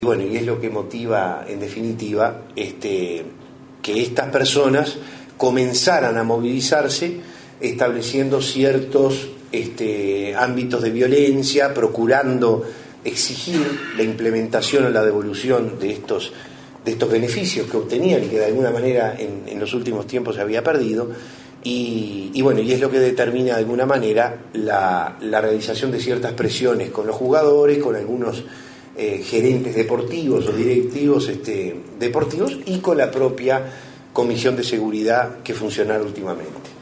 Bueno, y es lo que motiva, en definitiva, que estas personas comenzaran a movilizarse estableciendo ciertos ámbitos de violencia, procurando exigir la implementación o la devolución de estos beneficios que obtenían y que de alguna manera en los últimos tiempos se había perdido. Y bueno, y es lo que determina de alguna manera la realización de ciertas presiones con los jugadores, con algunos gerentes deportivos o directivos deportivos y con la propia Comisión de Seguridad que funcionara últimamente.